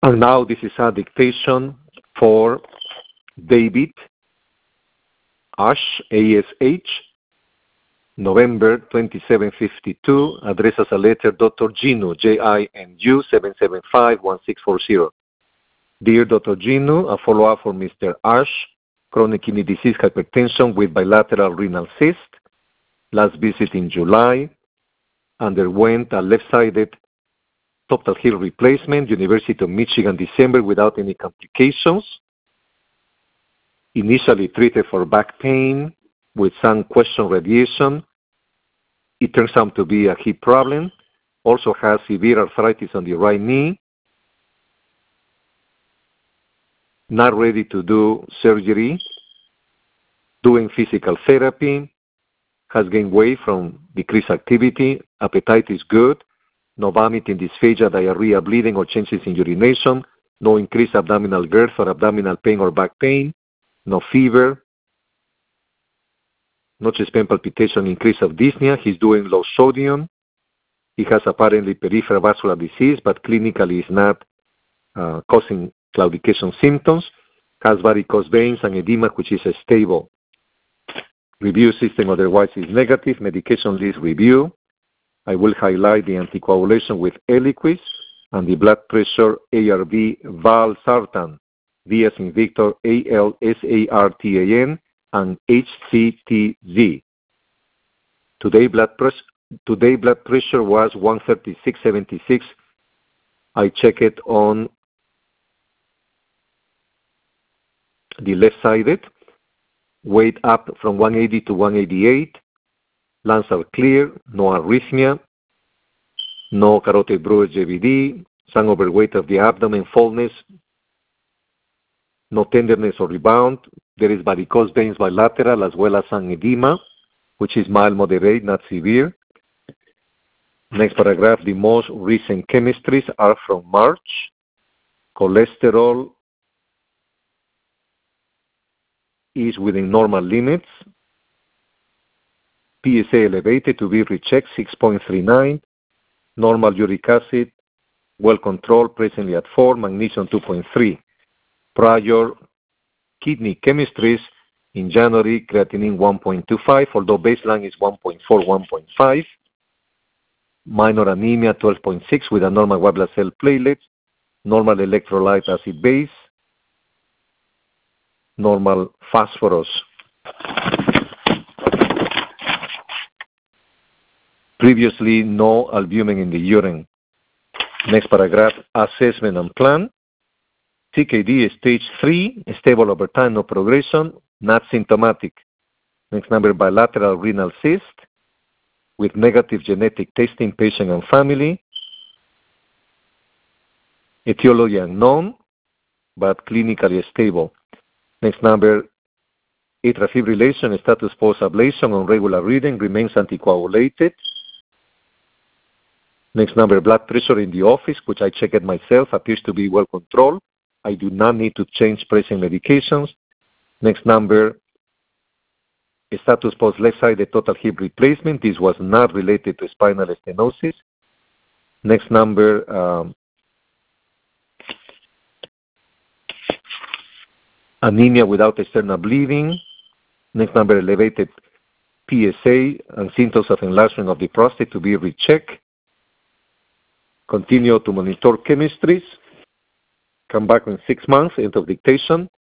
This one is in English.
And now this is a dictation for David Ash, ASH, November 2752, address as a letter Dr. Ginu, Jinu, 775-1640. Dear Dr. Ginu, a follow-up for Mr. Ash, chronic kidney disease hypertension with bilateral renal cyst. Last visit in July, underwent a left-sided total hip replacement, University of Michigan, December, without any complications. Initially treated for back pain with some question radiation. It turns out to be a hip problem. Also has severe arthritis on the right knee. Not ready to do surgery. Doing physical therapy. Has gained weight from decreased activity. Appetite is good. No vomiting, dysphagia, diarrhea, bleeding, or changes in urination. No increased abdominal girth or abdominal pain or back pain. No fever. No chest pain, palpitation, increase of dyspnea. He's doing low sodium. He has apparently peripheral vascular disease, but clinically is not causing claudication symptoms. Has varicose veins and edema, which is stable. Review system otherwise is negative. Medication list review. I will highlight the anticoagulation with Eliquis and the blood pressure ARB valsartan, V as in Victor, ALSARTAN, and HCTZ. Today blood pressure was 136/76. I check it on the left-sided. Weight up from 180 to 188. Lungs are clear, no arrhythmia, no carotid Breuer JVD, some overweight of the abdomen, fullness, no tenderness or rebound. There is varicose veins bilateral as well as some edema, which is mild, moderate, not severe. Next paragraph, the most recent chemistries are from March. Cholesterol is within normal limits. PSA elevated to be rechecked, 6.39. Normal uric acid, well controlled, presently at 4. Magnesium, 2.3. Prior kidney chemistries in January, creatinine 1.25, although baseline is 1.4, 1.5. Minor anemia, 12.6, with a normal white blood cell platelets. Normal electrolyte acid base. Normal phosphorus. Previously, no albumin in the urine. Next paragraph, assessment and plan. CKD stage 3, stable over time, no progression, not symptomatic. Next number, bilateral renal cyst with negative genetic testing, patient and family. Etiology unknown, but clinically stable. Next number, atrial fibrillation, status post-ablation on regular reading, remains anticoagulated. Next number, blood pressure in the office, which I checked myself, appears to be well controlled. I do not need to change present medications. Next number, status post left-sided total hip replacement. This was not related to spinal stenosis. Next number, anemia without external bleeding. Next number, elevated PSA and symptoms of enlargement of the prostate to be rechecked. Continue to monitor chemistries. Come back in 6 months, end of dictation.